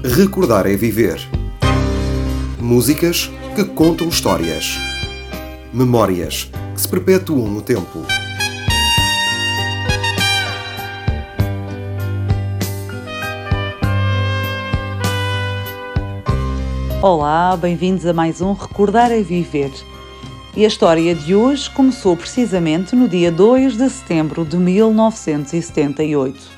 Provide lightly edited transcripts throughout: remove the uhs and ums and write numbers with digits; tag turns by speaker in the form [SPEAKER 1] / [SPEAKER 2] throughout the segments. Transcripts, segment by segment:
[SPEAKER 1] Recordar é viver. Músicas que contam histórias. Memórias que se perpetuam no tempo.
[SPEAKER 2] Olá, bem-vindos a mais um Recordar é Viver. E a história de hoje começou precisamente no dia 2 de setembro de 1978.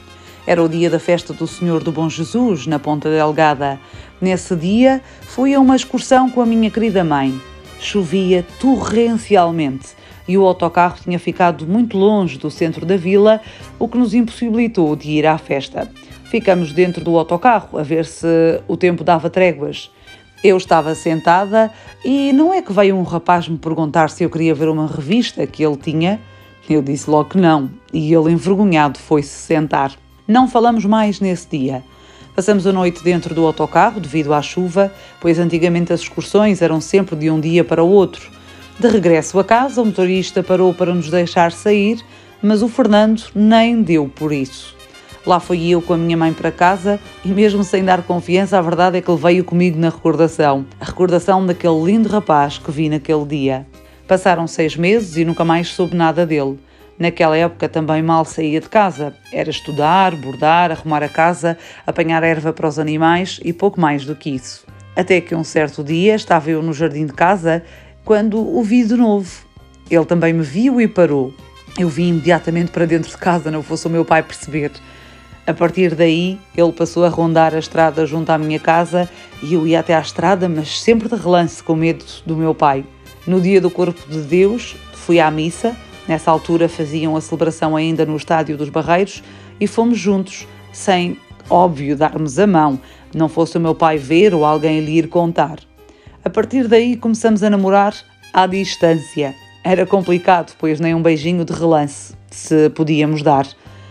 [SPEAKER 2] Era o dia da festa do Senhor do Bom Jesus, na Ponta Delgada. Nesse dia, fui a uma excursão com a minha querida mãe. Chovia torrencialmente e o autocarro tinha ficado muito longe do centro da vila, o que nos impossibilitou de ir à festa. Ficamos dentro do autocarro a ver se o tempo dava tréguas. Eu estava sentada e não é que veio um rapaz me perguntar se eu queria ver uma revista que ele tinha. Eu disse logo que não e ele, envergonhado, foi-se sentar. Não falamos mais nesse dia. Passamos a noite dentro do autocarro devido à chuva, pois antigamente as excursões eram sempre de um dia para o outro. De regresso a casa, o motorista parou para nos deixar sair, mas o Fernando nem deu por isso. Lá fui eu com a minha mãe para casa e mesmo sem dar confiança, a verdade é que ele veio comigo na recordação. A recordação daquele lindo rapaz que vi naquele dia. Passaram 6 meses e nunca mais soube nada dele. Naquela época também mal saía de casa. Era estudar, bordar, arrumar a casa, apanhar erva para os animais e pouco mais do que isso. Até que um certo dia estava eu no jardim de casa quando o vi de novo. Ele também me viu e parou. Eu vim imediatamente para dentro de casa, não fosse o meu pai perceber. A partir daí, ele passou a rondar a estrada junto à minha casa e eu ia até à estrada, mas sempre de relance, com medo do meu pai. No dia do Corpo de Deus, fui à missa. Nessa altura faziam a celebração ainda no Estádio dos Barreiros e fomos juntos, sem, óbvio, darmos a mão, não fosse o meu pai ver ou alguém lhe ir contar. A partir daí começamos a namorar à distância. Era complicado, pois nem um beijinho de relance se podíamos dar.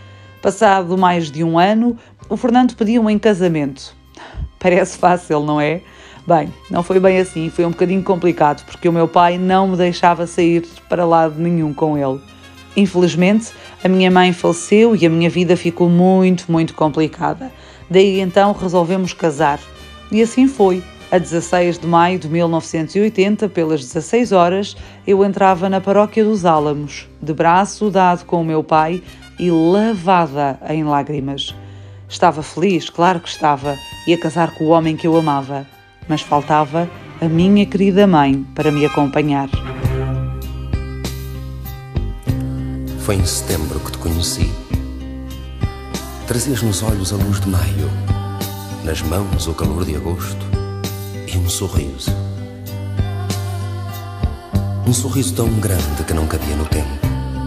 [SPEAKER 2] Passado mais de um ano, o Fernando pediu-me em casamento. Parece fácil, não é? Bem, não foi bem assim, foi um bocadinho complicado, porque o meu pai não me deixava sair para lado nenhum com ele. Infelizmente, a minha mãe faleceu e a minha vida ficou muito complicada. Daí então resolvemos casar. E assim foi. A 16 de maio de 1980, pelas 16 horas, eu entrava na paróquia dos Álamos, de braço dado com o meu pai e lavada em lágrimas. Estava feliz, claro que estava, ia casar com o homem que eu amava. Mas faltava a minha querida mãe para me acompanhar.
[SPEAKER 3] Foi em setembro que te conheci. Trazias nos olhos a luz de maio, nas mãos o calor de agosto e um sorriso. Um sorriso tão grande que não cabia no tempo.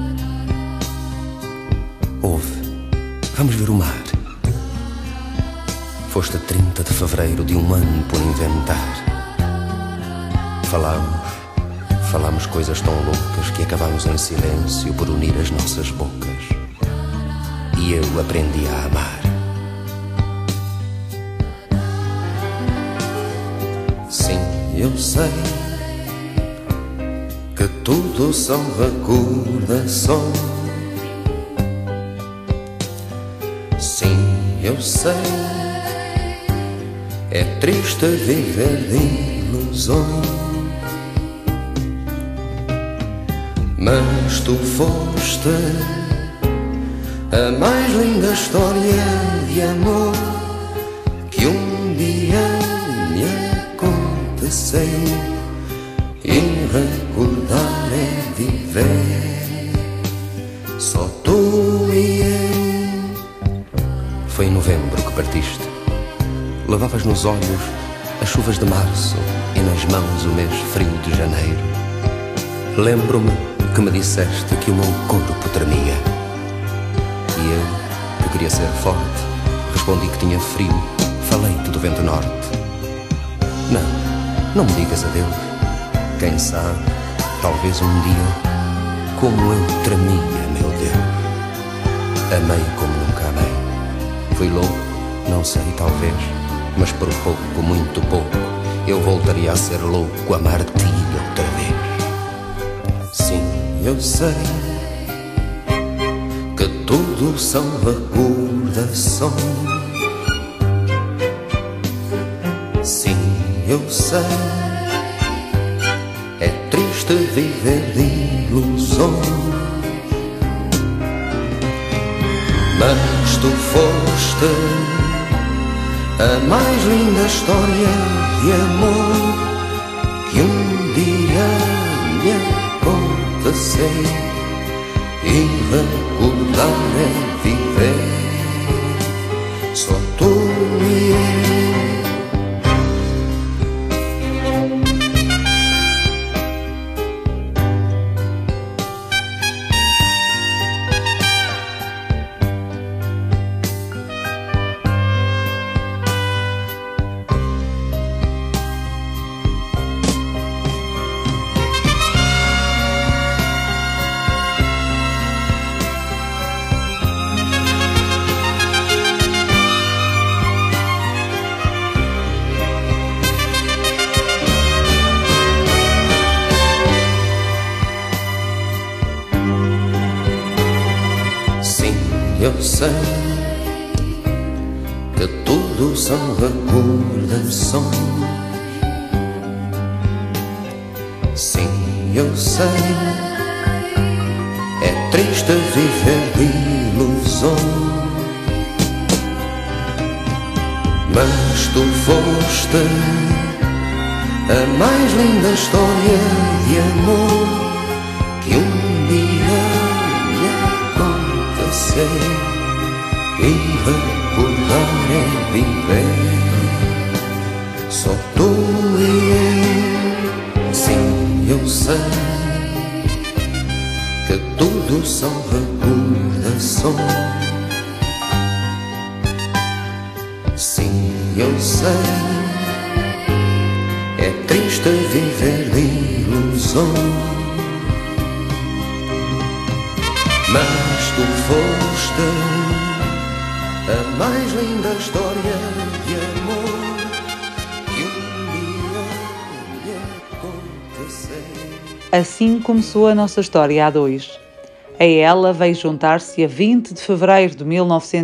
[SPEAKER 3] Ouve, vamos ver o mar. Foste a 30 de fevereiro de um ano por inventar. Falámos coisas tão loucas que acabámos em silêncio por unir as nossas bocas. E eu aprendi a amar. Sim, eu sei que tudo são recordações. Sim, eu sei. É triste viver de ilusões, mas tu foste a mais linda história de amor que um dia me aconteceu. E recordar é viver, só tu e eu. Foi em novembro que partiste. Levavas nos olhos as chuvas de março e nas mãos o mês frio de janeiro. Lembro-me que me disseste que o meu corpo tremia. E eu, que queria ser forte, respondi que tinha frio. Falei-te do vento norte. Não me digas adeus. Quem sabe, talvez um dia, como eu tremia, meu Deus. Amei como nunca amei. Fui louco, não sei, talvez, mas por pouco, muito pouco, eu voltaria a ser louco, amar-te outra vez. Sim, eu sei que tudo são recordações, eu sei, é triste viver de ilusões, mas tu foste a mais linda história de amor que um dia me aconteceu, e recordar é viver, só tu e eu. Eu sei que tudo são recordações. Sim, eu sei, é triste viver de ilusões, mas tu foste a mais linda história de amor que um dia me aconteceu. E recordar é viver, só tu e eu. Sim, eu sei que tudo são recordações. Sim, eu sei, é triste viver de ilusões, mas tu foste a mais linda história de amor que um dia me aconteceu.
[SPEAKER 2] Assim começou a nossa história a dois. A ela veio juntar-se a 20 de fevereiro de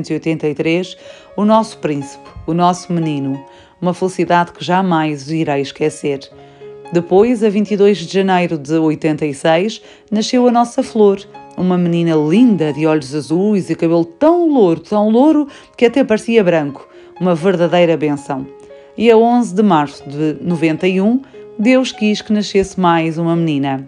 [SPEAKER 2] 1983 o nosso príncipe, o nosso menino, uma felicidade que jamais irei esquecer. Depois, a 22 de janeiro de 86, nasceu a nossa Flor, uma menina linda de olhos azuis e cabelo tão louro, que até parecia branco, uma verdadeira bênção. E a 11 de março de 91, Deus quis que nascesse mais uma menina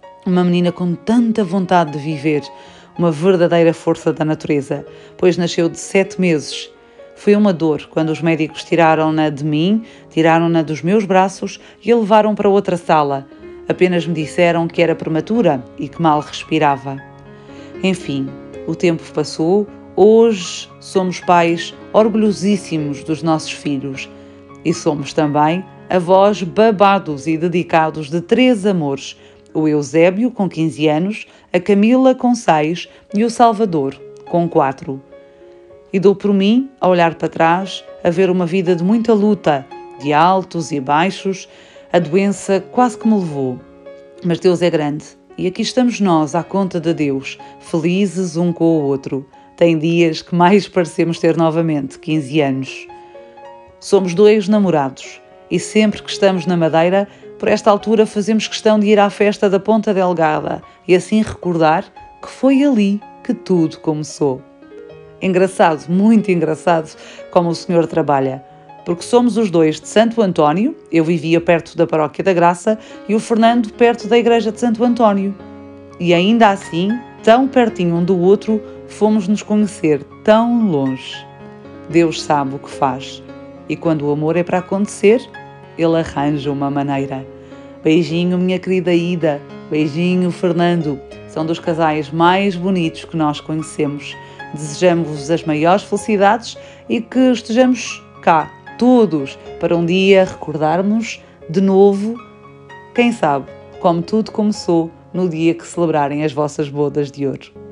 [SPEAKER 2] com tanta vontade de viver, uma verdadeira força da natureza, pois nasceu de 7 meses. Foi uma dor quando os médicos tiraram-na de mim, tiraram-na dos meus braços e a levaram para outra sala. Apenas me disseram que era prematura e que mal respirava. Enfim, o tempo passou, hoje somos pais orgulhosíssimos dos nossos filhos e somos também avós babados e dedicados de 3 amores, o Eusébio com 15 anos, a Camila com 6 e o Salvador com 4. E dou por mim a olhar para trás, a ver uma vida de muita luta, de altos e baixos, a doença quase que me levou. Mas Deus é grande. E aqui estamos nós, à conta de Deus, felizes um com o outro. Tem dias que mais parecemos ter novamente 15 anos. Somos 2 namorados e sempre que estamos na Madeira, por esta altura fazemos questão de ir à festa da Ponta Delgada e assim recordar que foi ali que tudo começou. Engraçado, muito engraçado, como o Senhor trabalha. Porque somos os 2 de Santo António, eu vivia perto da Paróquia da Graça e o Fernando perto da Igreja de Santo António. E ainda assim, tão pertinho um do outro, fomos nos conhecer tão longe. Deus sabe o que faz. E quando o amor é para acontecer, Ele arranja uma maneira. Beijinho, minha querida Ida. Beijinho, Fernando. São dos casais mais bonitos que nós conhecemos. Desejamos-vos as maiores felicidades e que estejamos cá, todos, para um dia recordarmos de novo, quem sabe, como tudo começou no dia que celebrarem as vossas bodas de ouro.